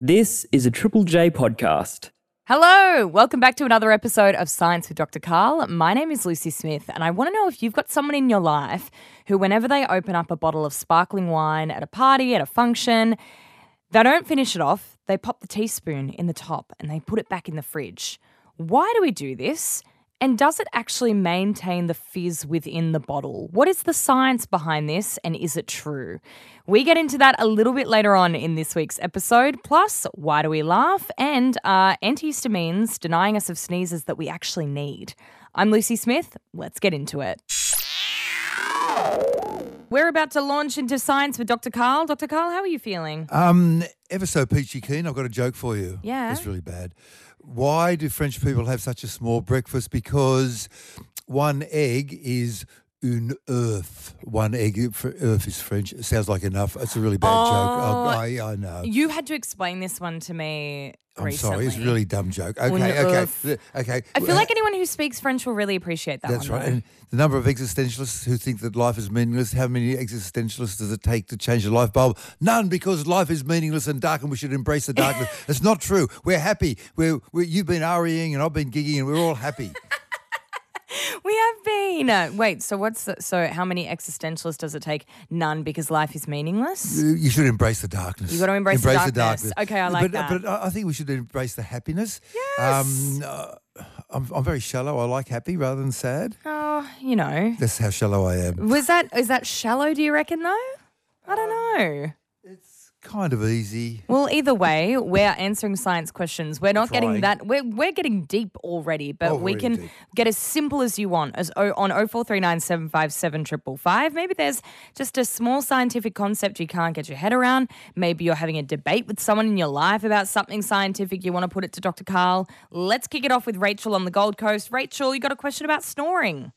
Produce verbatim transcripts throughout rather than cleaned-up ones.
This is a Triple J podcast. Hello, welcome back to another episode of Science with Doctor Carl. My name is Lucy Smith, and I want to know if you've got someone in your life who, whenever they open up a bottle of sparkling wine at a party, at a function, they don't finish it off, they pop the teaspoon in the top and they put it back in the fridge. Why do we do this? And does it actually maintain the fizz within the bottle? What is the science behind this, and is it true? We get into that a little bit later on in this week's episode. Plus, why do we laugh? And are antihistamines denying us of sneezes that we actually need? I'm Lucy Smith. Let's get into it. We're about to launch into Science with Doctor Carl. Doctor Carl, how are you feeling? Um, ever so peachy keen. I've got a joke for you. Yeah. It's really bad. Why do French people have such a small breakfast? Because one egg is une œuf. One egg, œuf is French. It sounds like enough. It's a really bad Oh, joke. I, I, I know. You had to explain this one to me I'm recently. sorry. It's a really dumb joke. Okay, Une okay, œuf. okay. I feel like anyone who speaks French will really appreciate that That's one. right. though. And the number of existentialists who think that life is meaningless, how many existentialists does it take to change a light bulb? None, because life is meaningless and dark and we should embrace the darkness. It's not true. We're happy. We're, we're, you've been REing and I've been gigging and we're all happy. We have been. Uh, wait, so what's the, so how many existentialists does it take? None, because life is meaningless? You should embrace the darkness. You got to embrace, embrace the, darkness. Okay, I like but, that. But I think we should embrace the happiness. Yes. Um, uh, I'm, I'm very shallow. I like happy rather than sad. Oh, you know. That's how shallow I am. Was that, is that shallow, do you reckon, though? I don't know. It's kind of easy. Well, either way, we're answering science questions. We're not Trying. getting that. We're we're getting deep already, but Oh, we really can deep. get as simple as you want. As o, on oh four three nine seven five seven five five. Maybe there's just a small scientific concept you can't get your head around. Maybe you're having a debate with someone in your life about something scientific. You want to put it to Doctor Carl. Let's kick it off with Rachel on the Gold Coast. Rachel, you got a question about snoring?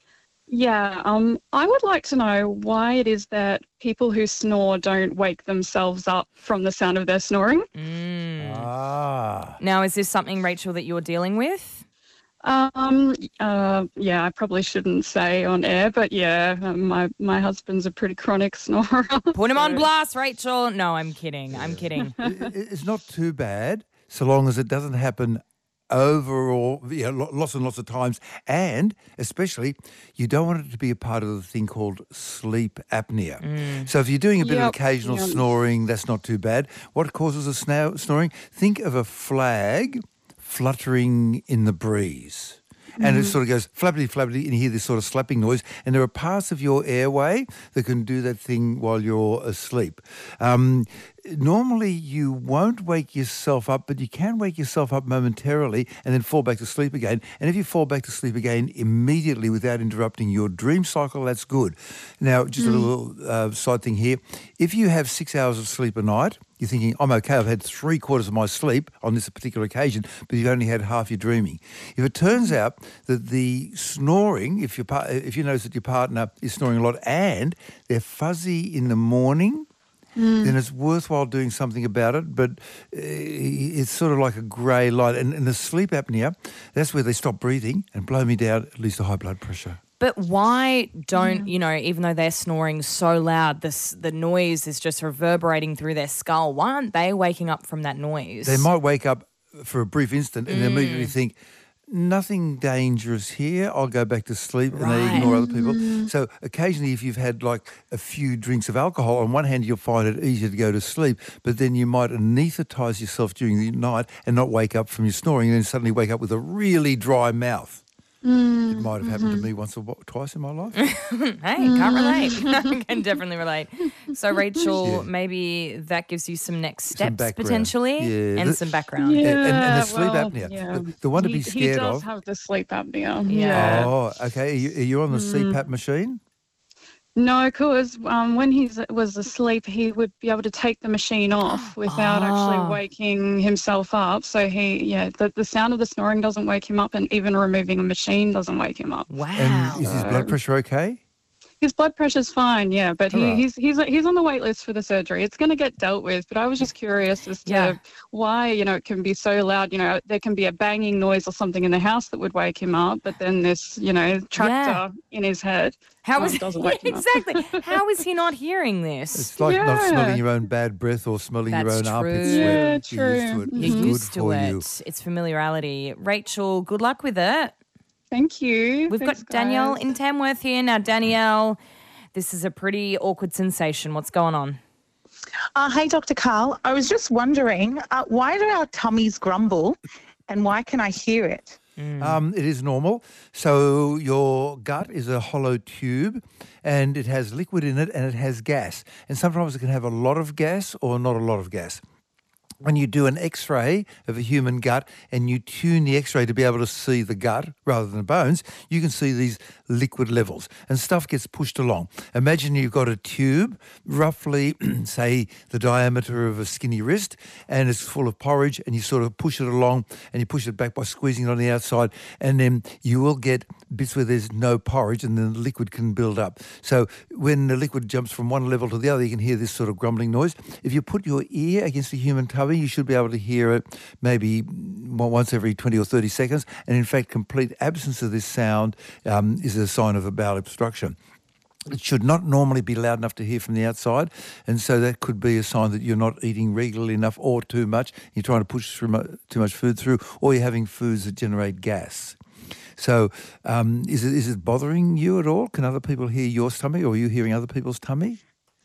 Yeah, um, I would like to know why it is that people who snore don't wake themselves up from the sound of their snoring. Mm. Ah. Now, is this something, Rachel, that you're dealing with? Um, uh, yeah, I probably shouldn't say on air, but yeah, um, my my husband's a pretty chronic snorer. Put him on so- blast, Rachel. No, I'm kidding. I'm kidding. It- it- It's not too bad so long as it doesn't happen overall, you know, lo- lots and lots of times, and especially you don't want it to be a part of the thing called sleep apnea. So if you're doing a bit of Yep, occasional yep. snoring, that's not too bad. What causes a snow- snoring? Think of a flag fluttering in the breeze. And it sort of goes flappity flappity, and you hear this sort of slapping noise. And there are parts of your airway that can do that thing while you're asleep. Um, normally, you won't wake yourself up, but you can wake yourself up momentarily and then fall back to sleep again. And if you fall back to sleep again immediately without interrupting your dream cycle, that's good. Now, just a little uh, side thing here. If you have six hours of sleep a night, you're thinking, I'm okay, I've had three quarters of my sleep on this particular occasion, but you've only had half your dreaming. If it turns out that the snoring, if, your par- if you notice that your partner is snoring a lot and they're fuzzy in the morning, then it's worthwhile doing something about it, but uh, it's sort of like a grey light. And, and the sleep apnea, that's where they stop breathing and blow me down, at least to high blood pressure. But why don't, you know, even though they're snoring so loud, this the noise is just reverberating through their skull, why aren't they waking up from that noise? They might wake up for a brief instant and immediately think, nothing dangerous here, I'll go back to sleep, and they Right. ignore other people. So occasionally if you've had like a few drinks of alcohol, on one hand you'll find it easier to go to sleep, but then you might anaesthetise yourself during the night and not wake up from your snoring, and then suddenly wake up with a really dry mouth. It might have happened to me once or twice in my life. Hey, can't relate. I can definitely relate. So, Rachel, Yeah. maybe that gives you some next Some steps background. potentially Yeah. and The- some background. Yeah, And- and, and the sleep well, apnea, yeah. the, the one to he, be he scared does of. have the sleep apnea. Yeah. Yeah. Oh, okay. Are you, are you on the C PAP machine? No, because um, when he was asleep, he would be able to take the machine off without Ah. actually waking himself up. So he, yeah, the, the sound of the snoring doesn't wake him up, and even removing a machine doesn't wake him up. Wow. And is his blood pressure okay? his blood pressure's fine, yeah, but he, Alright. he's he's he's on the wait list for the surgery. It's going to get dealt with, but I was just curious as to Yeah. why, you know, it can be so loud. You know, there can be a banging noise or something in the house that would wake him up, but then this, you know, tractor in his head How um, is doesn't wake him up. exactly? How is he not hearing this? It's like not Yeah. smelling your own bad breath or smelling your That's own armpit true. sweat. Yeah, You're used to true. it. You're It's good used to for it. you. It's familiarity. Rachel, good luck with it. Thank you. We've Thanks, got Danielle guys. in Tamworth here. Now, Danielle, this is a pretty awkward sensation. What's going on? Uh, hey, Doctor Carl. I was just wondering, uh, why do our tummies grumble and why can I hear it? Um, it is normal. So your gut is a hollow tube and it has liquid in it and it has gas. And sometimes it can have a lot of gas or not a lot of gas. When you do an X-ray of a human gut and you tune the X-ray to be able to see the gut rather than the bones, you can see these liquid levels and stuff gets pushed along. Imagine you've got a tube, roughly, say, the diameter of a skinny wrist, and it's full of porridge, and you sort of push it along and you push it back by squeezing it on the outside, and then you will get bits where there's no porridge and then the liquid can build up. So when the liquid jumps from one level to the other, you can hear this sort of grumbling noise. If you put your ear against a human tummy, you should be able to hear it maybe once every twenty or thirty seconds. And in fact, complete absence of this sound um, is a sign of a bowel obstruction. It should not normally be loud enough to hear from the outside, and so that could be a sign that you're not eating regularly enough or too much. You're trying to push through mu- too much food through, or you're having foods that generate gas. So um, is it is it bothering you at all? Can other people hear your tummy, or are you hearing other people's tummy?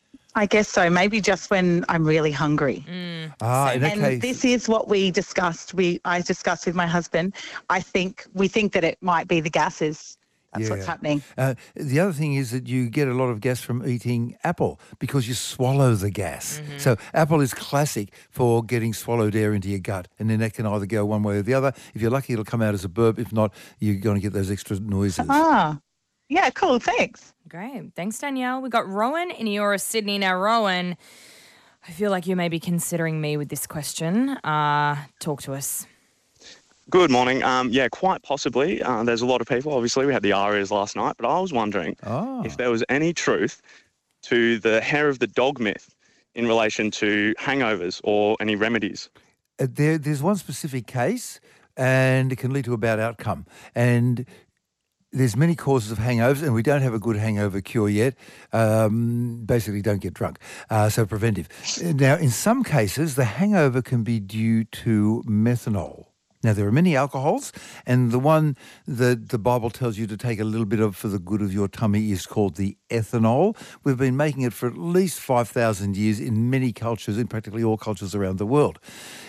I guess so. Maybe just when I'm really hungry. Ah, in that And case, this is what we discussed. We I discussed with my husband. I think we think that it might be the gases. That's what's Yeah. happening. Uh, the other thing is that you get a lot of gas from eating apple because you swallow the gas. So apple is classic for getting swallowed air into your gut, and then that can either go one way or the other. If you're lucky, it'll come out as a burp. If not, you're going to get those extra noises. Ah, yeah, cool. Thanks. Great. Thanks, Danielle. We've got Rowan in Eora, Sydney. Now, Rowan, I feel like you may be considering me with this question. Uh, talk to us. Good morning. Um, yeah, quite possibly. Uh, there's a lot of people. Obviously, we had the ARIAs last night, but I was wondering Ah. if there was any truth to the hair of the dog myth in relation to hangovers or any remedies. Uh, there, there's one specific case, and it can lead to a bad outcome. And there's many causes of hangovers, and we don't have a good hangover cure yet. Um, basically, don't get drunk. Uh, so preventive. Now, in some cases, the hangover can be due to methanol. Now, there are many alcohols, and the one that the Bible tells you to take a little bit of for the good of your tummy is called the ethanol. We've been making it for at least five thousand years in many cultures, in practically all cultures around the world.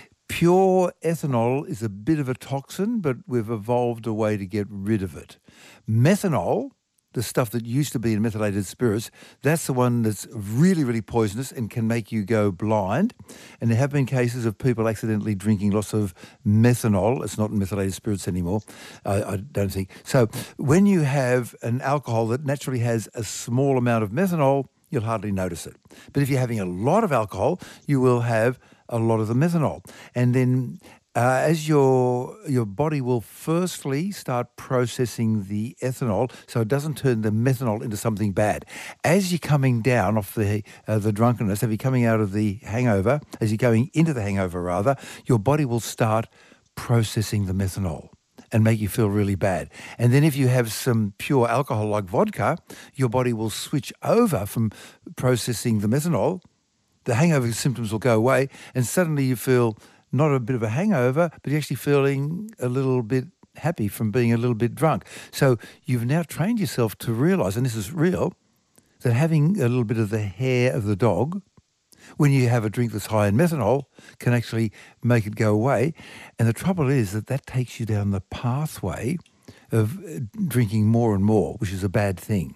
Pure ethanol is a bit of a toxin, but we've evolved a way to get rid of it. Methanol, the stuff that used to be in methylated spirits, that's the one that's really, really poisonous and can make you go blind. And there have been cases of people accidentally drinking lots of methanol. It's not in methylated spirits anymore, I, I don't think. So when you have an alcohol that naturally has a small amount of methanol, you'll hardly notice it. But if you're having a lot of alcohol, you will have a lot of the methanol. And then Uh, as your your body will firstly start processing the ethanol, so it doesn't turn the methanol into something bad. As you're coming down off the uh, the drunkenness, as you're coming out of the hangover, as you're going into the hangover rather, your body will start processing the methanol and make you feel really bad. And then if you have some pure alcohol like vodka, your body will switch over from processing the methanol. The hangover symptoms will go away, and suddenly you feel not a bit of a hangover, but you're actually feeling a little bit happy from being a little bit drunk. So you've now trained yourself to realise, and this is real, that having a little bit of the hair of the dog, when you have a drink that's high in methanol, can actually make it go away. And the trouble is that that takes you down the pathway of drinking more and more, which is a bad thing.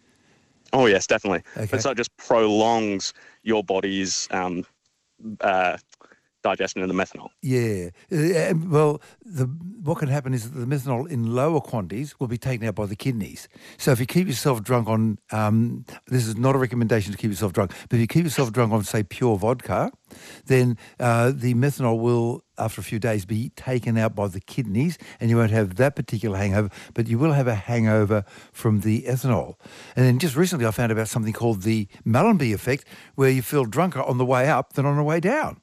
Oh, yes, definitely. Okay. But so it just prolongs your body's um, uh, digestion of the methanol. Yeah. Uh, well, the, what can happen is that the methanol in lower quantities will be taken out by the kidneys. So if you keep yourself drunk on, um, this is not a recommendation to keep yourself drunk, but if you keep yourself drunk on, say, pure vodka, then uh, the methanol will, after a few days, be taken out by the kidneys, and you won't have that particular hangover, but you will have a hangover from the ethanol. And then just recently I found about something called the Mellanby effect, where you feel drunker on the way up than on the way down.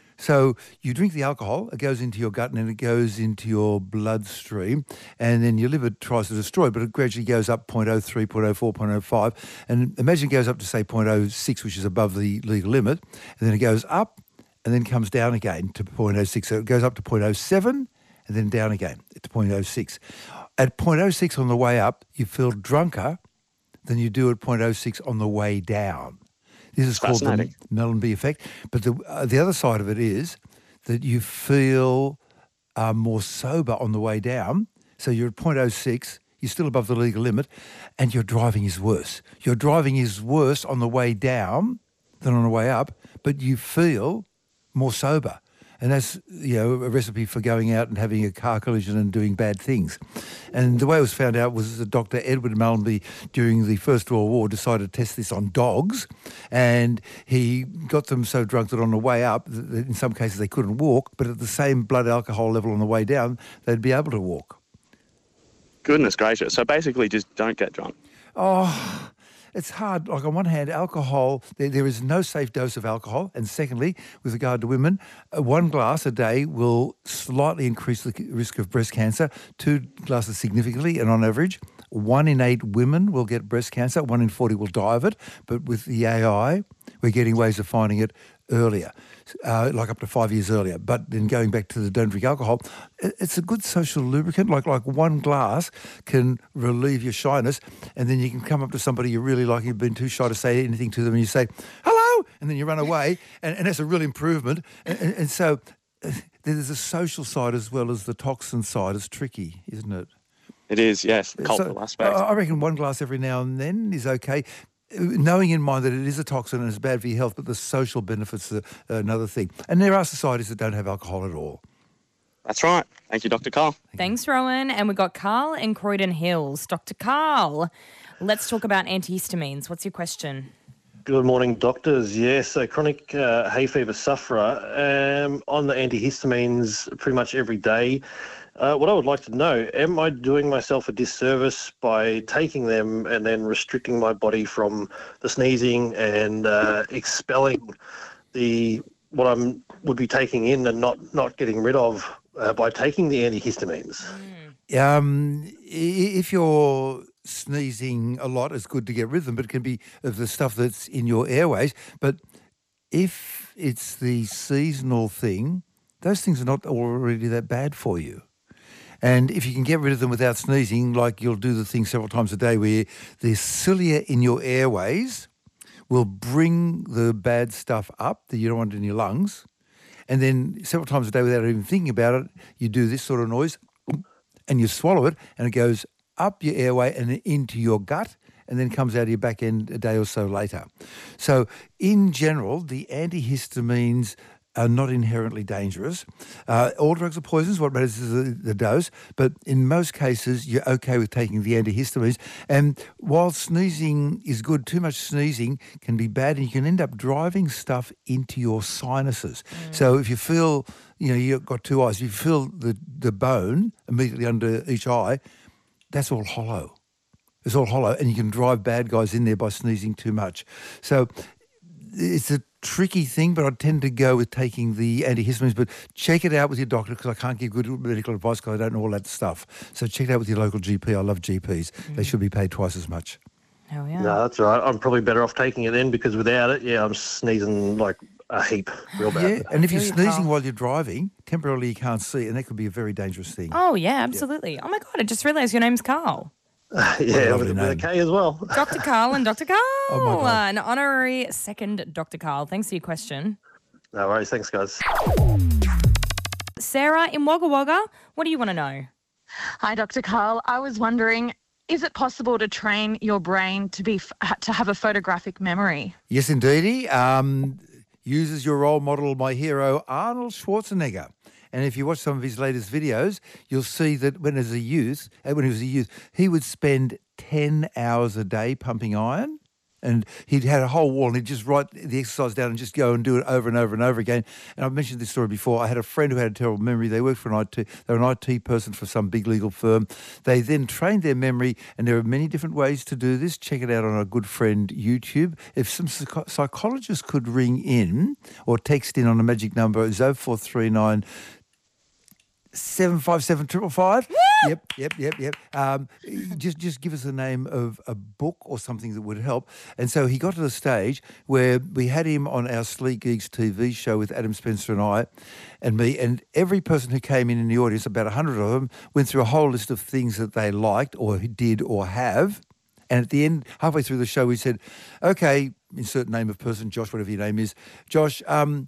So you drink the alcohol, it goes into your gut and then it goes into your bloodstream, and then your liver tries to destroy it, but it gradually goes up zero point zero three, zero point zero four, zero point zero five, and imagine it goes up to, say, zero point zero six, which is above the legal limit, and then it goes up and then comes down again to zero point zero six. So it goes up to zero point zero seven and then down again to zero point zero six. At zero point zero six on the way up, you feel drunker than you do at zero point zero six on the way down. This is called the Mellanby effect. But the uh, the other side of it is that you feel uh, more sober on the way down. So you're at zero point zero six, you're still above the legal limit, and your driving is worse. Your driving is worse on the way down than on the way up, but you feel more sober. And that's, you know, a recipe for going out and having a car collision and doing bad things. And the way it was found out was that Doctor Edward Mellanby, during the First World War, decided to test this on dogs. And he got them so drunk that on the way up, that in some cases they couldn't walk, but at the same blood alcohol level on the way down, they'd be able to walk. Goodness gracious. So basically just don't get drunk. Oh... It's hard. Like, on one hand, alcohol, there, there is no safe dose of alcohol. And secondly, with regard to women, uh, one glass a day will slightly increase the risk of breast cancer, two glasses significantly, and on average, one in eight women will get breast cancer, one in forty will die of it. But with the A I, we're getting ways of finding it earlier, uh, like up to five years earlier. But then going back to the don't drink alcohol, it's a good social lubricant. Like like one glass can relieve your shyness, and then you can come up to somebody you really like, you've been too shy to say anything to them, and you say, hello, and then you run away, and, and that's a real improvement. And, and, and so uh, there's a social side as well as the toxin side. It's tricky, isn't it? It is, yes, the cultural so, aspect. I reckon one glass every now and then is okay, knowing in mind that it is a toxin and it's bad for your health, but the social benefits are another thing. And there are societies that don't have alcohol at all. That's right. Thank you, Doctor Carl. Thanks, Rowan. And we've got Carl in Croydon Hills. Doctor Carl, let's talk about antihistamines. What's your question? Good morning, doctors. Yes, a chronic uh, hay fever sufferer. Um, on the antihistamines pretty much every day. Uh, what I would like to know, am I doing myself a disservice by taking them and then restricting my body from the sneezing and uh, expelling the what I'm would be taking in and not, not getting rid of uh, by taking the antihistamines? Mm. Um, if you're sneezing a lot, it's good to get rid of them, but it can be of the stuff that's in your airways. But if it's the seasonal thing, those things are not already that bad for you. And if you can get rid of them without sneezing, like you'll do the thing several times a day where the cilia in your airways will bring the bad stuff up that you don't want in your lungs. And then several times a day without even thinking about it, you do this sort of noise and you swallow it and it goes up your airway and into your gut and then comes out of your back end a day or so later. So in general, the antihistamines are not inherently dangerous. Uh, all drugs are poisons. What matters is the, the dose. But in most cases, you're okay with taking the antihistamines. And while sneezing is good, too much sneezing can be bad, and you can end up driving stuff into your sinuses. Mm. So if you feel, you know, you've got two eyes, if you feel the, the bone immediately under each eye, that's all hollow. It's all hollow, and you can drive bad guys in there by sneezing too much. So it's a tricky thing, but I tend to go with taking the antihistamines. But check it out with your doctor, because I can't give good medical advice because I don't know all that stuff. So check it out with your local G P. I love G Ps. Mm. They should be paid twice as much. Oh, yeah. No, that's all right. I'm probably better off taking it then, because without it, yeah, I'm sneezing like a heap real bad. Yeah, and if you're sneezing while you're driving, temporarily you can't see, and that could be a very dangerous thing. Oh, yeah, absolutely. Yeah. Oh, my God, I just realised your name's Carl. Uh, yeah, with, with a K as well. Doctor Carl and Doctor Carl. Oh my God. An honorary second Doctor Carl. Thanks for your question. No worries. Thanks, guys. Sarah in Wagga Wagga, what do you want to know? Hi, Doctor Carl. I was wondering, is it possible to train your brain to be to have a photographic memory? Yes, indeedy. Um, uses your role model, my hero, Arnold Schwarzenegger. And if you watch some of his latest videos, you'll see that when as a youth, uh, when he was a youth, he would spend ten hours a day pumping iron. And he'd had a whole wall and he'd just write the exercise down and just go and do it over and over and over again. And I've mentioned this story before. I had a friend who had a terrible memory. They worked for an I T, they were an I T person for some big legal firm. They then trained their memory, and there are many different ways to do this. Check it out on our good friend YouTube. If some psych- psychologists could ring in or text in on a magic number, it's oh four three nine seven five seven five five. Yep, yep, yep, yep. Um, just just give us the name of a book or something that would help. And so he got to the stage where we had him on our Sleek Geeks T V show with Adam Spencer and I and me, and every person who came in in the audience, about a hundred of them, went through a whole list of things that they liked or did or have. And at the end, halfway through the show, we said, okay, insert name of person, Josh, whatever your name is. Josh, um...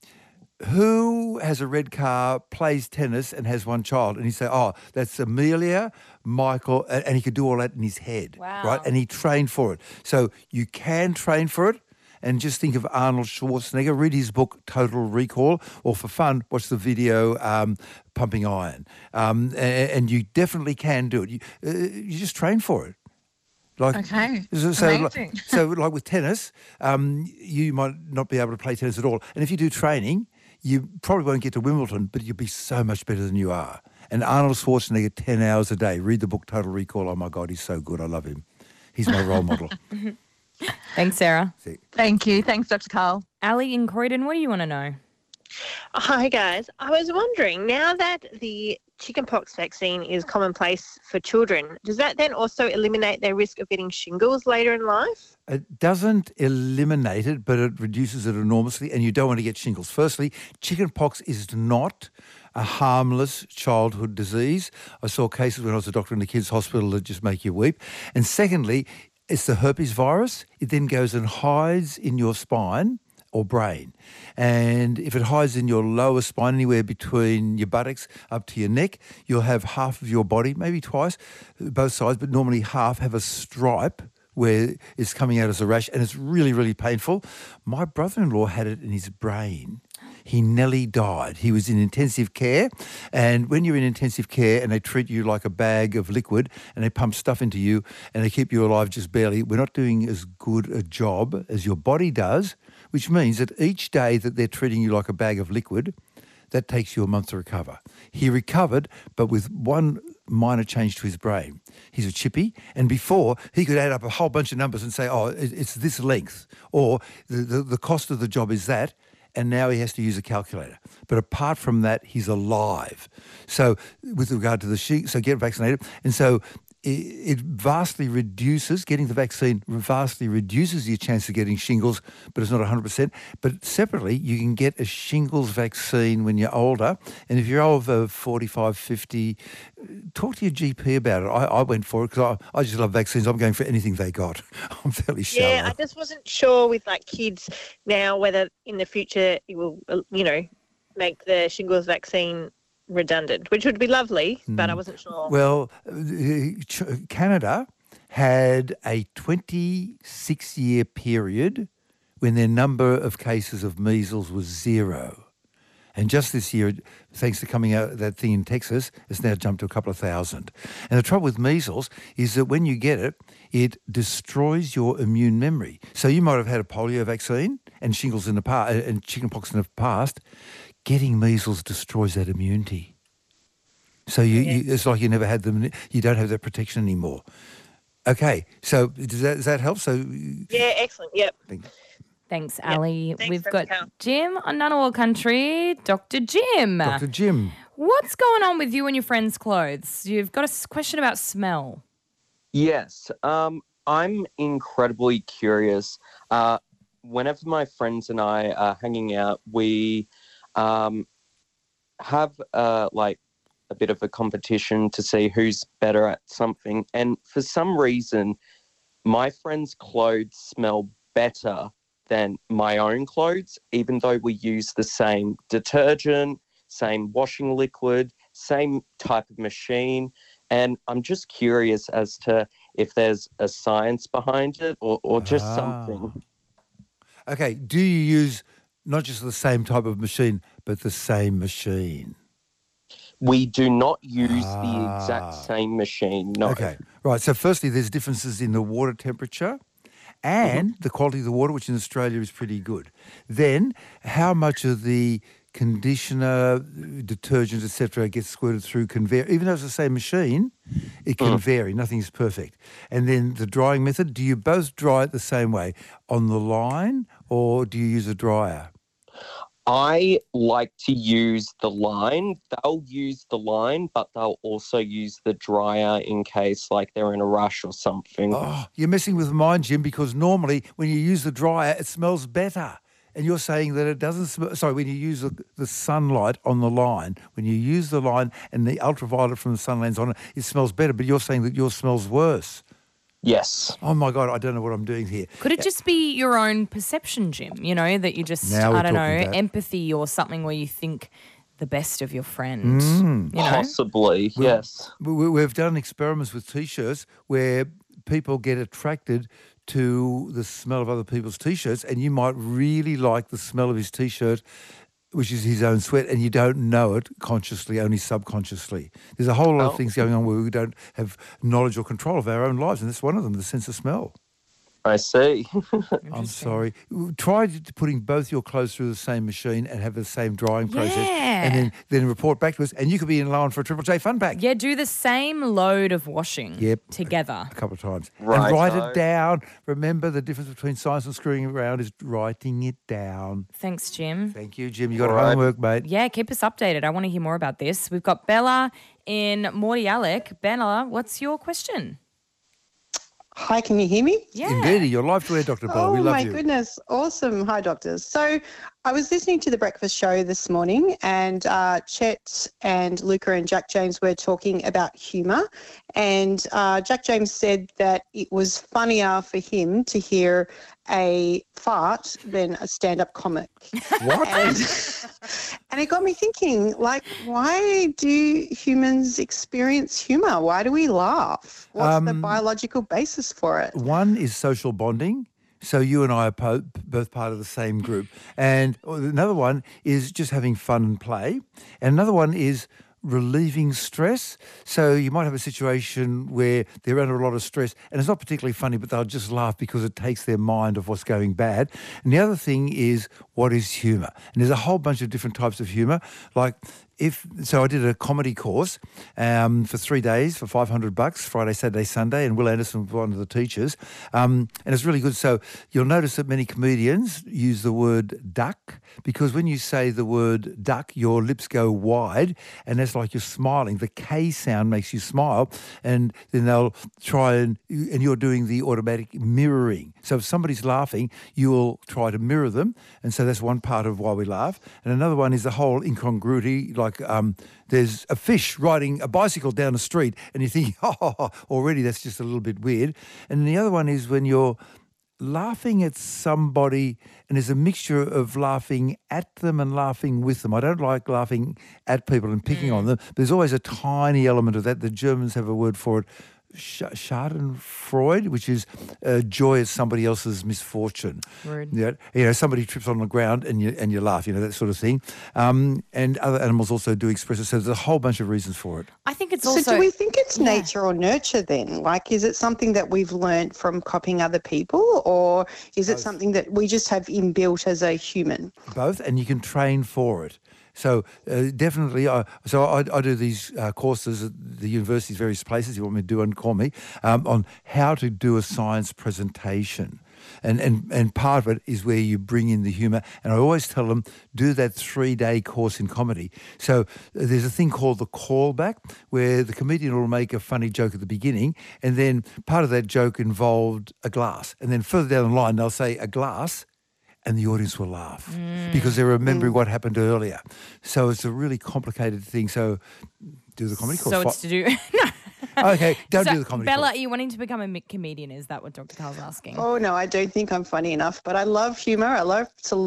who has a red car, plays tennis, and has one child? And he'd say, oh, that's Amelia, Michael, and, and he could do all that in his head. Wow. Right? And he trained for it. So you can train for it. And just think of Arnold Schwarzenegger. Read his book, Total Recall, or for fun, watch the video, um, Pumping Iron. Um, and, and you definitely can do it. You, uh, you just train for it. Like, Okay, so, so, amazing. like, so like with tennis, um, you might not be able to play tennis at all. And if you do training, you probably won't get to Wimbledon, but you'll be so much better than you are. And Arnold Schwarzenegger, ten hours a day. Read the book Total Recall. Oh, my God, he's so good. I love him. He's my role model. Thanks, Sarah. See. Thank you. Thanks, Doctor Carl. Ali in Croydon, what do you want to know? Hi, guys. I was wondering, now that the chickenpox vaccine is commonplace for children, does that then also eliminate their risk of getting shingles later in life? It doesn't eliminate it, but it reduces it enormously, and you don't want to get shingles. Firstly, chickenpox is not a harmless childhood disease. I saw cases when I was a doctor in the kids' hospital that just make you weep. And secondly, it's the herpes virus. It then goes and hides in your spine or brain. And if it hides in your lower spine, anywhere between your buttocks up to your neck, you'll have half of your body, maybe twice, both sides, but normally half have a stripe where it's coming out as a rash, and it's really, really painful. My brother-in-law had it in his brain. He nearly died. He was in intensive care, and when you're in intensive care and they treat you like a bag of liquid and they pump stuff into you and they keep you alive just barely, we're not doing as good a job as your body does, which means that each day that they're treating you like a bag of liquid, that takes you a month to recover. He recovered, but with one minor change to his brain. He's a chippy, and before, he could add up a whole bunch of numbers and say, oh, it's this length, or the, the, the cost of the job is that, and now he has to use a calculator. But apart from that, he's alive. So with regard to the sheep, so get vaccinated. And so it vastly reduces, getting the vaccine vastly reduces your chance of getting shingles, but it's not one hundred percent. But separately, you can get a shingles vaccine when you're older. And if you're over forty-five, fifty, talk to your G P about it. I, I went for it because I, I just love vaccines. I'm going for anything they got. I'm fairly shallow. Yeah, I just wasn't sure with like kids now whether in the future it will, you know, make the shingles vaccine redundant, which would be lovely, but I wasn't sure. Well, Canada had a twenty-six year period when their number of cases of measles was zero. And just this year, thanks to coming out that thing in Texas, it's now jumped to a couple of thousand. And the trouble with measles is that when you get it, it destroys your immune memory. So you might have had a polio vaccine and shingles in the past and chickenpox in the past. Getting measles destroys that immunity. So you, Yeah. you, it's like you never had them. You don't have that protection anymore. Okay, so does that, does that help? So Yeah, excellent. Yep. Thanks, Yeah. Ali. Thanks, We've Doctor got Carl. Jim on Ngunnawal Country. Doctor Jim. Doctor Jim. What's going on with you and your friends' clothes? You've got a s- question about smell. Yes, um, I'm incredibly curious. Uh, whenever my friends and I are hanging out, we um, have uh, like a bit of a competition to see who's better at something. And for some reason, my friends' clothes smell better than my own clothes, even though we use the same detergent, same washing liquid, same type of machine. And I'm just curious as to if there's a science behind it or, or just Ah. something. Okay, do you use not just the same type of machine, but the same machine? We do not use Ah. the exact same machine, no. Okay, right. So firstly, there's differences in the water temperature and the quality of the water, which in Australia is pretty good. Then, how much of the conditioner, detergents, et cetera, gets squirted through can vary. Even though it's the same machine, it can vary. Nothing's perfect. And then the drying method, do you both dry it the same way, on the line, or do you use a dryer? I like to use the line. They'll use the line, but they'll also use the dryer in case like they're in a rush or something. Oh, you're messing with mine, Jim, because normally when you use the dryer, it smells better. And you're saying that it doesn't smell. Sorry, when you use the, the sunlight on the line, when you use the line and the ultraviolet from the sun lands on it, it smells better. But you're saying that yours smells worse. Yes. Oh my God, I don't know what I'm doing here. Could it just be your own perception, Jim? You know, that you just, Now we're I don't know, talking about- empathy or something where you think the best of your friend. Mm. You know? Possibly, We- yes. we- We've done experiments with T-shirts where people get attracted to the smell of other people's T-shirts, and you might really like the smell of his T-shirt, which is his own sweat, and you don't know it consciously, only subconsciously. There's a whole lot Oh. of things going on where we don't have knowledge or control of our own lives, and that's one of them, the sense of smell. I see. I'm sorry. Try t- putting both your clothes through the same machine and have the same drying process, Yeah. and then, then report back to us, and you could be in line for a Triple J Fun Pack. Yeah, do the same load of washing Yep. together. A couple of times. And Righto. write it down. Remember, the difference between science and screwing around is writing it down. Thanks, Jim. Thank you, Jim. You got All right. homework, mate. Yeah, keep us updated. I want to hear more about this. We've got Bella in Mordialloc. Bella, what's your question? Hi, can you hear me? Yeah. Indeed, your life to air, Doctor Bell. Oh, we love my you. goodness. Awesome. Hi, doctors. So I was listening to the breakfast show this morning, and uh, Chet and Luca and Jack James were talking about humour. And uh, Jack James said that it was funnier for him to hear a fart than a stand-up comic. What? And, and it got me thinking, like, why do humans experience humour? Why do we laugh? What's the Um, biological basis for it? One is social bonding. So you and I are po- both part of the same group. And another one is just having fun and play. And another one is relieving stress. So you might have a situation where they're under a lot of stress and it's not particularly funny, but they'll just laugh because it takes their mind off what's going bad. And the other thing is, what is humour? And there's a whole bunch of different types of humour. Like if so, I did a comedy course um, for three days for five hundred bucks, Friday, Saturday, Sunday, and Will Anderson was one of the teachers, um, and it's really good. So you'll notice that many comedians use the word duck because when you say the word duck, your lips go wide, and that's like you're smiling. The K sound makes you smile, and then they'll try and and you're doing the automatic mirroring. So if somebody's laughing, you will try to mirror them, and so that's one part of why we laugh. And another one is the whole incongruity, like um, there's a fish riding a bicycle down the street, and you think, oh, already that's just a little bit weird. And the other one is when you're laughing at somebody, and there's a mixture of laughing at them and laughing with them. I don't like laughing at people and picking on them. But there's always a tiny element of that. The Germans have a word for it, Sch- Schadenfreude, which is uh, joy at somebody else's misfortune. Rude. Yeah, you know, somebody trips on the ground and you and you laugh, you know, that sort of thing. Um, and other animals also do express it. So there's a whole bunch of reasons for it. I think it's So also. do we think it's Yeah. nature or nurture then? Like, is it something that we've learned from copying other people, or is it Both. something that we just have inbuilt as a human? Both, and you can train for it. So uh, definitely, I, so I, I do these uh, courses at the universities, various places. You want me to do one, call me, um, on how to do a science presentation. And, and and part of it is where you bring in the humour. And I always tell them, do that three-day course in comedy. So uh, there's a thing called the callback, where the comedian will make a funny joke at the beginning, and then part of that joke involved a glass. And then further down the line, they'll say a glass, and the audience will laugh because they're remembering what happened earlier. So it's a really complicated thing. So do the comedy course. So it's to do. no. Okay, don't So, do the comedy Bella, course. are you wanting to become a mi- comedian? Is that what Doctor Carl's asking? Oh no, I don't think I'm funny enough, but I love humour. I love to love it.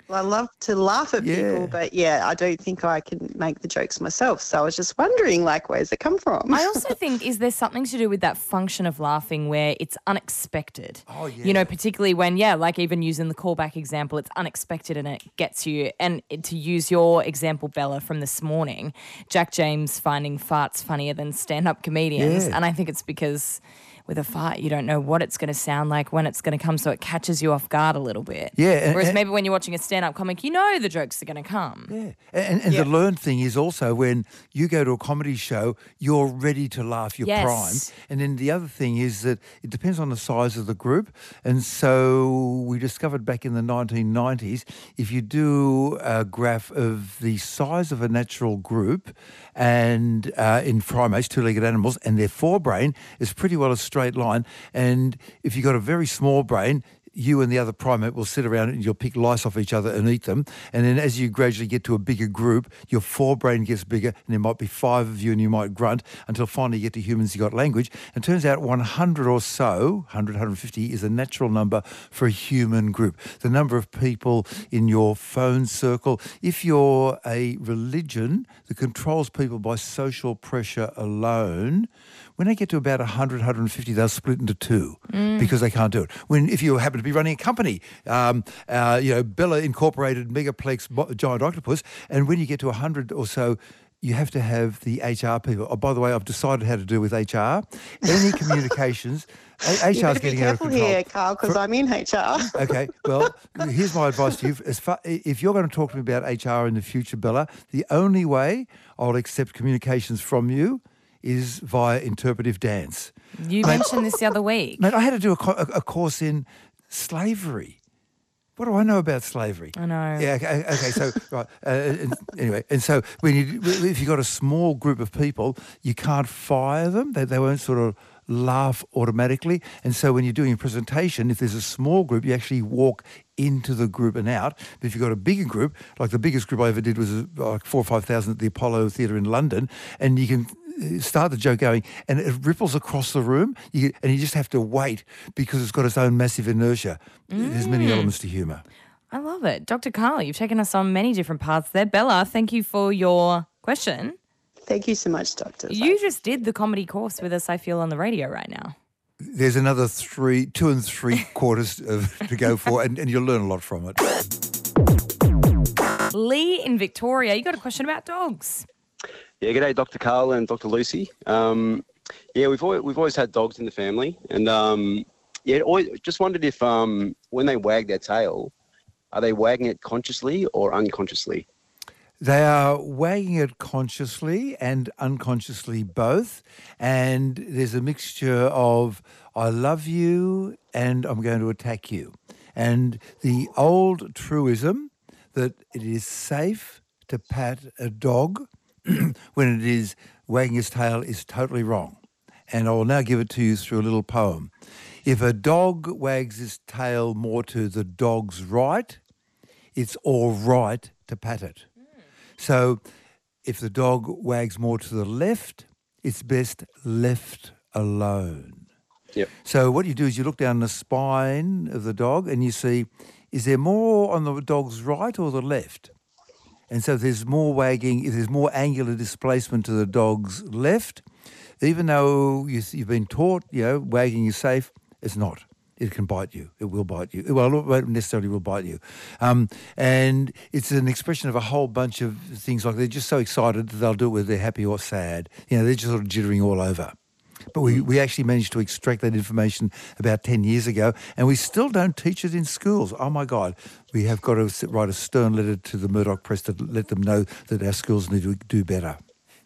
I love to laugh at Yeah. people, but yeah, I don't think I can make the jokes myself. So I was just wondering, like, where's it come from? I also think, is there something to do with that function of laughing where it's unexpected? Oh, yeah. You know, particularly when, yeah, like even using the callback example, it's unexpected and it gets you. And to use your example, Bella, from this morning, Jack James finding farts funnier than stand-up comedians. Yeah. And I think it's because with a fart, you don't know what it's going to sound like, when it's going to come, so it catches you off guard a little bit. Yeah, and- Whereas and- maybe when you're watching a stand-up comic, you know the jokes are going to come. Yeah. And, and Yeah. the learned thing is also when you go to a comedy show, you're ready to laugh, you're Yes. primed. And then the other thing is that it depends on the size of the group. And so we discovered back in the nineteen nineties, if you do a graph of the size of a natural group and uh, in primates, two-legged animals, and their forebrain is pretty well a straight line. And if you've got a very small brain, you and the other primate will sit around and you'll pick lice off each other and eat them. And then as you gradually get to a bigger group, your forebrain gets bigger and there might be five of you and you might grunt until finally you get to humans, you got language. And it turns out one hundred or so, one hundred, one hundred fifty is a natural number for a human group. The number of people in your phone circle. If you're a religion that controls people by social pressure alone, when they get to about one hundred, one hundred fifty, they'll split into two Mm. because they can't do it. When if you happen to be running a company, um, uh, you know, Bella Incorporated, Megaplex, Bo- Giant Octopus, and when you get to one hundred or so, you have to have the H R people. Oh, by the way, I've decided how to deal with H R. Any communications, H R You is better be getting out of careful control. here, Carl, because For- I'm in H R. Okay, well, here's my advice to you. As far, if you're going to talk to me about H R in the future, Bella, the only way I'll accept communications from you is via interpretive dance. You Mate- mentioned this the other week. Mate, I had to do a, co- a, a course in slavery. What do I know about slavery? I know. Yeah. Okay. okay so right. Uh, and, anyway, and so when you if you've got a small group of people, you can't fire them. They they won't sort of laugh automatically. And so when you're doing a presentation, if there's a small group, you actually walk into the group and out. But if you've got a bigger group, like the biggest group I ever did was uh, like four or five thousand at the Apollo Theatre in London, and you can start the joke going and it ripples across the room, you, and you just have to wait because it's got its own massive inertia. There's many Mm. elements to humour. I love it. Doctor Carl, you've taken us on many different paths there. Bella, thank you for your question. Thank you so much, Doctor. You just did the comedy course with us, I feel, on the radio right now. There's another three, two and three quarters of, to go for, and, and you'll learn a lot from it. Lee in Victoria, you got a question about dogs. Yeah, g'day, Doctor Carl and Doctor Lucy. Um, yeah, we've always, we've always had dogs in the family, and um, yeah, always, just wondered if um, when they wag their tail, are they wagging it consciously or unconsciously? They are wagging it consciously and unconsciously both, and there's a mixture of I love you and I'm going to attack you. And the old truism that it is safe to pat a dog when it is wagging its tail is totally wrong. And I will now give it to you through a little poem. If a dog wags its tail more to the dog's right, it's all right to pat it. So if the dog wags more to the left, it's best left alone. Yep. So what you do is you look down the spine of the dog and you see, is there more on the dog's right or the left? And so if there's more wagging, if there's more angular displacement to the dog's left, even though you, you've been taught, you know, wagging is safe, it's not. It can bite you. It will bite you. Well, it won't necessarily will bite you. Um, and it's an expression of a whole bunch of things, like they're just so excited that they'll do it whether they're happy or sad. You know, they're just sort of jittering all over. But we, we actually managed to extract that information about ten years ago, and we still don't teach it in schools. Oh, my God. We have got to sit- write a stern letter to the Murdoch Press to let them know that our schools need to do better.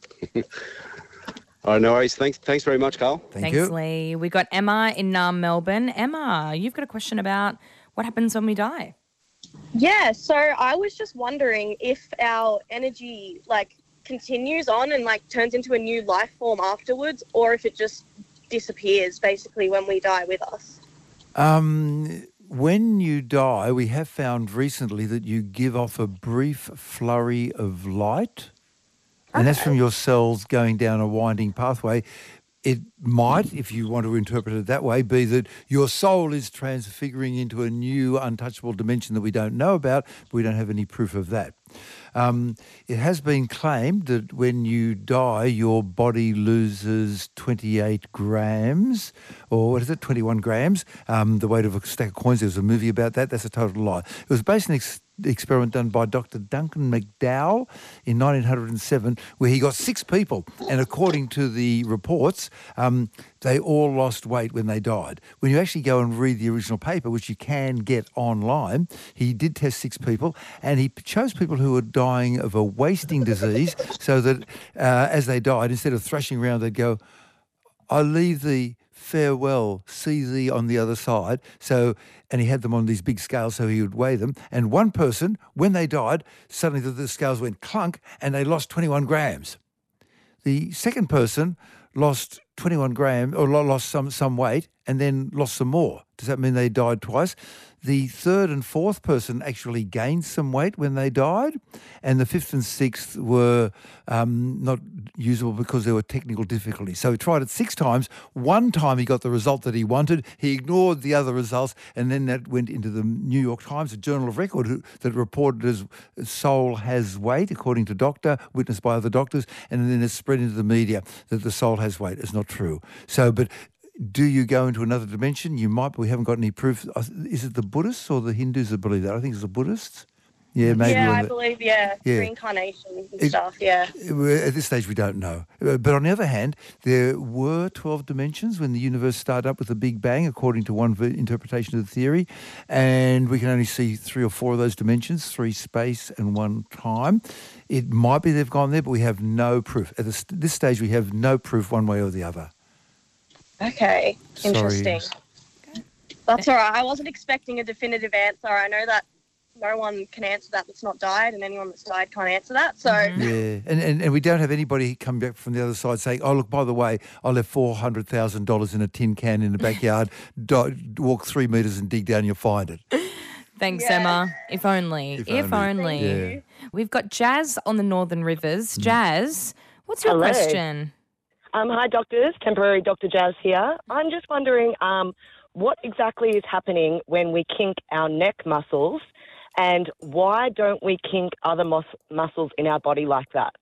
All right, no worries. Thanks, thanks very much, Carl. Thank Thanks, you. Lee. We got Emma in um, Melbourne. Emma, you've got a question about what happens when we die. Yeah, so I was just wondering if our energy like continues on and like turns into a new life form afterwards, or if it just disappears basically when we die with us. Um, when you die, we have found recently that you give off a brief flurry of light, and that's from your cells going down a winding pathway. it might, if you want to interpret it that way, be that your soul is transfiguring into a new untouchable dimension that we don't know about, but we don't have any proof of that. Um, it has been claimed that when you die, your body loses twenty-eight grams, or what is it, twenty-one grams, um, the weight of a stack of coins. There was a movie about that. That's a total lie. It was based on ex- experiment done by Doctor Duncan McDowell in nineteen oh seven, where he got six people, and according to the reports, um, they all lost weight when they died. When you actually go and read the original paper, which you can get online, he did test six people, and he chose people who were dying of a wasting disease, so that uh, as they died, instead of thrashing around, they'd go, "I leave thee, farewell, see thee on the other side." So, and he had them on these big scales so he would weigh them. And one person, when they died, suddenly the, the scales went clunk and they lost twenty-one grams. The second person lost twenty-one grams, or lo- lost some, some weight, and then lost some more. Does that mean they died twice? The third and fourth person actually gained some weight when they died, and the fifth and sixth were um, not usable because there were technical difficulties. So he tried it six times. One time he got the result that he wanted. He ignored the other results, and then that went into the New York Times, a journal of record, who, that reported as soul has weight, according to doctor, witnessed by other doctors, and then it spread into the media that the soul has weight. It's not true. So, but do you go into another dimension? You might, but we haven't got any proof. Is it the Buddhists or the Hindus that believe that? I think it's the Buddhists. Yeah, maybe. Yeah, on I the, believe, yeah, yeah. reincarnation and It- stuff, yeah. At this stage, we don't know. Uh, But on the other hand, there were twelve dimensions when the universe started up with a Big Bang, according to one v- interpretation of the theory. And we can only see three or four of those dimensions, three space and one time. It might be they've gone there, but we have no proof. At this, this stage, we have no proof one way or the other. Okay, Sorry. interesting. That's all right. I wasn't expecting a definitive answer. I know that no one can answer that that's not died, and anyone that's died can't answer that. So Yeah, and, and and we don't have anybody come back from the other side saying, "Oh, look, by the way, I left four hundred thousand dollars in a tin can in the backyard. Do, walk three metres and dig down, you'll find it." Thanks, Emma. If only. If, If only. only. Yeah. We've got Jazz on the Northern Rivers. Jazz, what's your Hello. question? Um, hi, doctors. Temporary Doctor Jazz here. I'm just wondering um, what exactly is happening when we kink our neck muscles, and why don't we kink other mus- muscles in our body like that?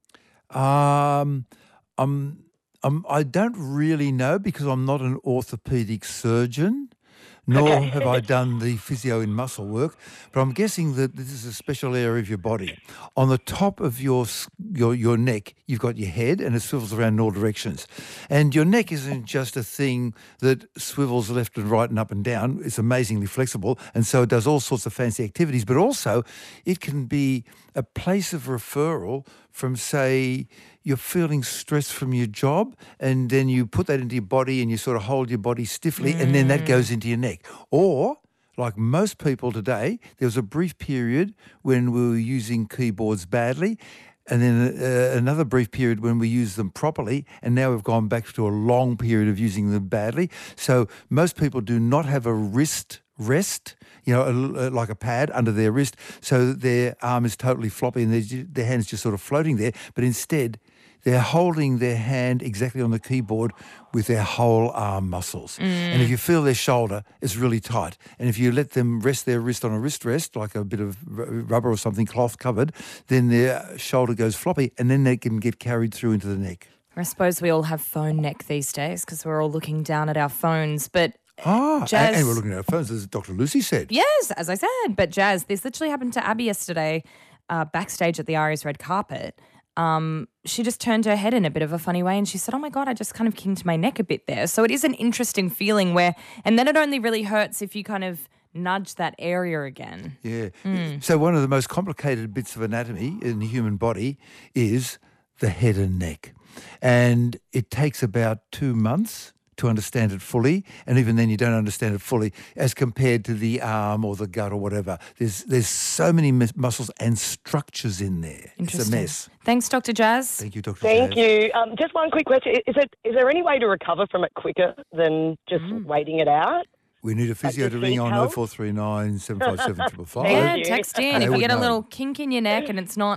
Um, um, um, I don't really know because I'm not an orthopedic surgeon, nor Okay. have I done the physio in muscle work. But I'm guessing that this is a special area of your body. On the top of your s- your your neck, you've got your head, and it swivels around in all directions. And your neck isn't just a thing that swivels left and right and up and down. It's amazingly flexible, and so it does all sorts of fancy activities. But also, it can be a place of referral from, say, you're feeling stress from your job, and then you put that into your body and you sort of hold your body stiffly, and then that goes into your neck. Or, like most people today, there was a brief period when we were using keyboards badly, and then uh, another brief period when we used them properly, and now we've gone back to a long period of using them badly. So most people do not have a wrist rest, you know, a, a- like a pad under their wrist, so that their arm is totally floppy and their, ju- their hand's just sort of floating there. But instead, they're holding their hand exactly on the keyboard with their whole arm muscles. And if you feel their shoulder, it's really tight. And if you let them rest their wrist on a wrist rest, like a bit of r- rubber or something cloth covered, then their shoulder goes floppy, and then they can get carried through into the neck. I suppose we all have phone neck these days because we're all looking down at our phones. But Ah, Jazz- and, and we're looking at our phones, as Doctor Lucy said. yes, as I said, but Jazz, this literally happened to Abby yesterday uh, backstage at the Ari's red carpet. Um, she just turned her head in a bit of a funny way and she said, "Oh my God, I just kind of kinked my neck a bit there." So it is an interesting feeling where, and then it only really hurts if you kind of nudge that area again. Yeah. Mm. So one of the most complicated bits of anatomy in the human body is the head and neck. And it takes about two months to understand it fully, and even then you don't understand it fully as compared to the arm or the gut or whatever. There's there's so many mus- muscles and structures in there. It's a Interesting. mess. Thanks, Doctor Jazz. Thank you, Doctor Thank Jazz. you. Um, just one quick question. Is it is there any way to recover from it quicker than just waiting it out? We need a physio Like to the ring seat on help? oh four three nine, seven five seven, five five. Yeah, text in. They If you would get a know. little kink in your neck and it's not,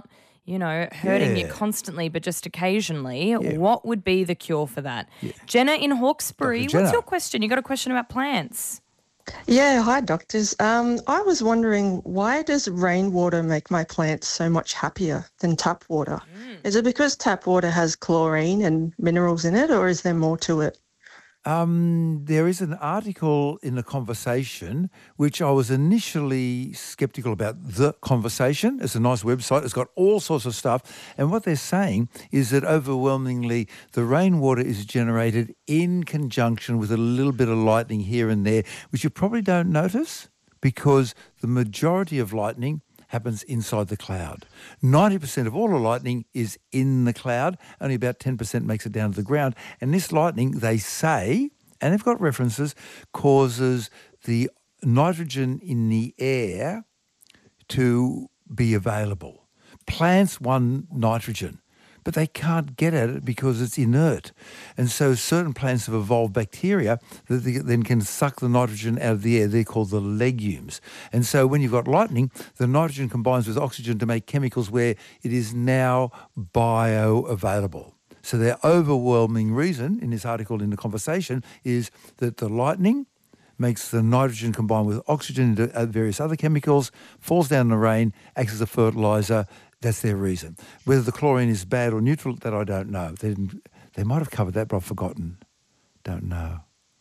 you know, hurting you Yeah. constantly but just occasionally, Yeah. what would be the cure for that? Jenna in Hawkesbury, Doctor Jenna. what's your question? You got a question about plants? Yeah, hi doctors. Um, I was wondering, why does rainwater make my plants so much happier than tap water? Is it because tap water has chlorine and minerals in it, or is there more to it? Um, there is an article in The Conversation which I was initially sceptical about. The Conversation, it's a nice website. It's got all sorts of stuff. And what they're saying is that overwhelmingly the rainwater is generated in conjunction with a little bit of lightning here and there, which you probably don't notice because the majority of lightning happens inside the cloud. ninety percent of all the lightning is in the cloud. Only about ten percent makes it down to the ground. And this lightning, they say, and they've got references, causes the nitrogen in the air to be available. Plants want nitrogen, but they can't get at it because it's inert. And so certain plants have evolved bacteria that they then can suck the nitrogen out of the air. They're called the legumes. And so when you've got lightning, the nitrogen combines with oxygen to make chemicals where it is now bioavailable. So their overwhelming reason in this article in The Conversation is that the lightning makes the nitrogen combine with oxygen into various other chemicals, falls down in the rain, acts as a fertilizer. That's their reason. Whether the chlorine is bad or neutral, that I don't know. They didn't, they might have covered that, but I've forgotten. Don't know.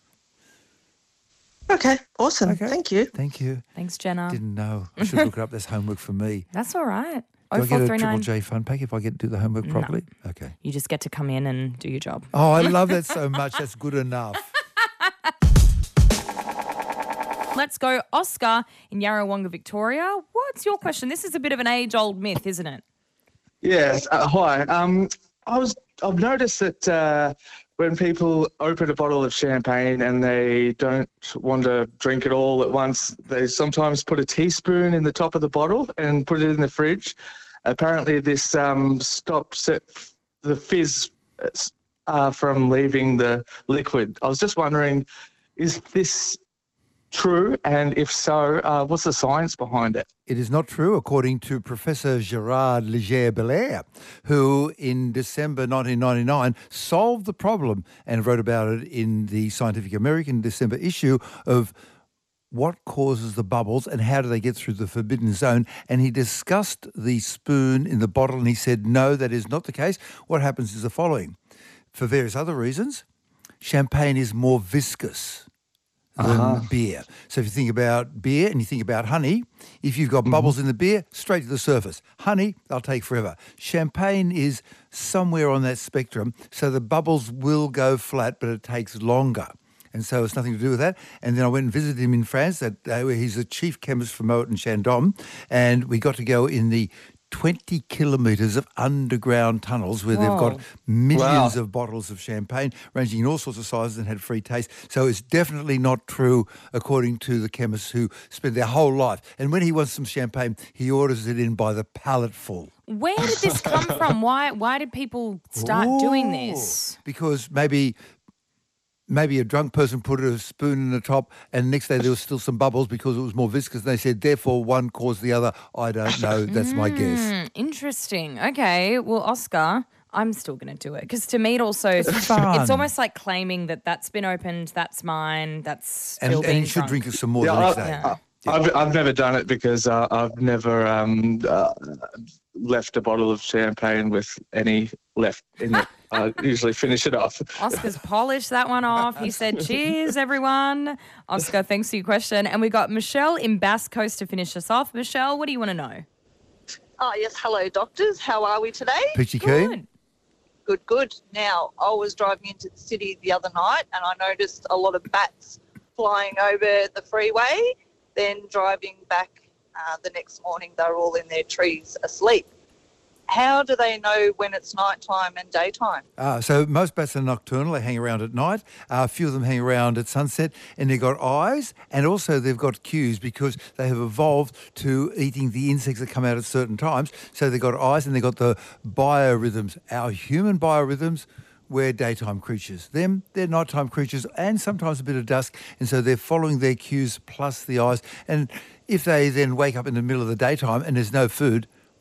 Okay, awesome. Thank you. Thank you. Thanks, Jenna. Didn't know. I should look it up. That's homework for me. That's all right. Do I get a Triple oh four three nine J fun pack if I get to do the homework No. properly? Okay. You just get to come in and do your job. Oh, I love that so much. That's good enough. Let's go. Oscar in Yarrawonga, Victoria. What's your question? This is a bit of an age-old myth, isn't it? Yes. Uh, hi. Um, I was. I've noticed that uh, when people open a bottle of champagne and they don't want to drink it all at once, they sometimes put a teaspoon in the top of the bottle and put it in the fridge. Apparently, this um, stops it, the fizz uh, from leaving the liquid. I was just wondering, is this true? And if so, uh, what's the science behind it? It is not true, according to Professor Gerard Leger-Belair, who in December nineteen ninety-nine solved the problem and wrote about it in the Scientific American December issue of what causes the bubbles and how do they get through the forbidden zone. And he discussed the spoon in the bottle and he said, no, that is not the case. What happens is the following. For various other reasons, champagne is more viscous than Uh-huh. beer. So if you think about beer and you think about honey, if you've got bubbles in the beer, straight to the surface. Honey, they'll take forever. Champagne is somewhere on that spectrum, so the bubbles will go flat, but it takes longer. And so it's nothing to do with that. And then I went and visited him in France. That uh, he's the chief chemist for Moet and Chandon, and we got to go in the twenty kilometres of underground tunnels where they've got Whoa. millions Wow. of bottles of champagne ranging in all sorts of sizes and had free taste. So it's definitely not true according to the chemists who spend their whole life. And when he wants some champagne, he orders it in by the palletful. Where did this come from? Why Why did people start doing this? Because maybe maybe a drunk person put a spoon in the top and next day there was still some bubbles because it was more viscous. And they said, therefore, one caused the other. I don't know. That's my guess. Hmm, interesting. Okay. Well, Oscar, I'm still going to do it because to me it also It's fun. it's almost like claiming that that's been opened, that's mine, that's And, still and being you should drunk. drink some more Yeah, the next I- day. I- I've, I've never done it because uh, I've never um, uh, left a bottle of champagne with any left in it. I usually finish it off. Oscar's polished that one off. He said, cheers, everyone. Oscar, thanks for your question. And we got Michelle in Bass Coast to finish us off. Michelle, what do you want to know? Oh, yes. Hello, doctors. How are we today? Peachy keen. Good, good. Now, I was driving into the city the other night and I noticed a lot of bats flying over the freeway. Then driving back uh, the next morning, they were all in their trees asleep. How do they know when it's nighttime and daytime? Uh, so most bats are nocturnal. They hang around at night. Uh, a few of them hang around at sunset, and they've got eyes, and also they've got cues because they have evolved to eating the insects that come out at certain times. So they've got eyes, and they've got the biorhythms. Our human biorhythms, we're daytime creatures. Them, they're nighttime creatures, and sometimes a bit of dusk, and so they're following their cues plus the eyes. And if they then wake up in the middle of the daytime and there's no food,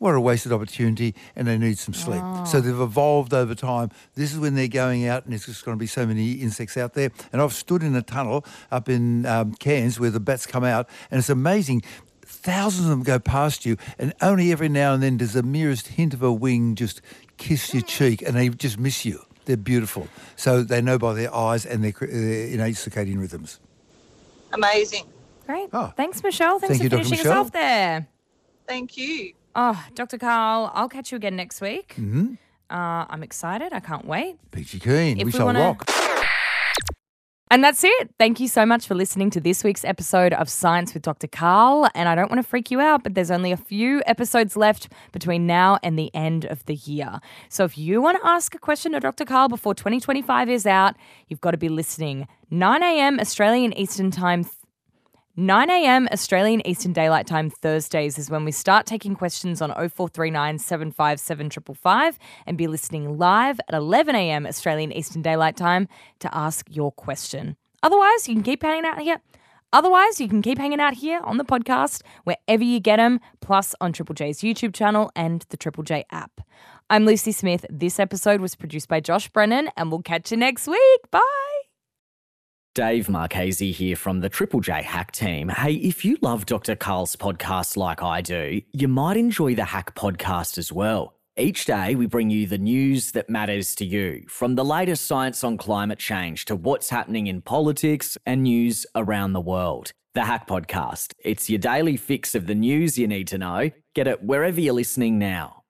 what a wasted opportunity, and they need some sleep. Oh. So they've evolved over time. This is when they're going out, and there's just going to be so many insects out there. And I've stood in a tunnel up in um, Cairns where the bats come out, and it's amazing. Thousands of them go past you, and only every now and then does the merest hint of a wing just kiss your cheek, and they just miss you. They're beautiful. So they know by their eyes and their, their innate circadian rhythms. Amazing. Great. Oh. Thanks, Michelle. Thanks Thank for you, Doctor finishing Michelle. us off there. Thank you. Oh, Doctor Carl, I'll catch you again next week. Mm-hmm. Uh, I'm excited. I can't wait. Peachy keen. If we we shall wanna- rock. And that's it. Thank you so much for listening to this week's episode of Science with Doctor Carl. And I don't want to freak you out, but there's only a few episodes left between now and the end of the year. So if you want to ask a question to Doctor Carl before twenty twenty-five is out, you've got to be listening. nine a.m. Australian Eastern Time nine a.m. Australian Eastern Daylight Time Thursdays is when we start taking questions on oh four three nine, seven five seven, five five five and be listening live at eleven a.m. Australian Eastern Daylight Time to ask your question. Otherwise, you can keep hanging out here. Otherwise, you can keep hanging out here on the podcast, wherever you get them, plus on Triple J's YouTube channel and the Triple J app. I'm Lucy Smith. This episode was produced by Josh Brennan, and we'll catch you next week. Bye. Dave Marchese here from the Triple J Hack team. Hey, if you love Doctor Carl's podcast like I do, you might enjoy the Hack podcast as well. Each day we bring you the news that matters to you, from the latest science on climate change to what's happening in politics and news around the world. The Hack podcast. It's your daily fix of the news you need to know. Get it wherever you're listening now.